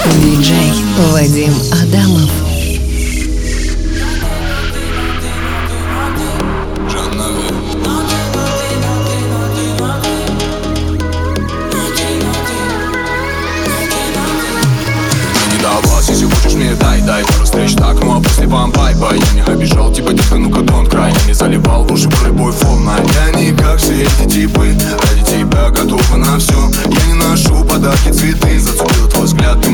Диджей Вадим Адамов. Если хочешь мне дай пару встреч, так, ну а после вам бай-бай. Я не обижал тебя, детка, ну-ка don't cry. Я не заливал в уши любой волна. Я не как все эти типы, ради тебя готова на все. Я не ношу подарки, цветы, зацепил твой взгляд,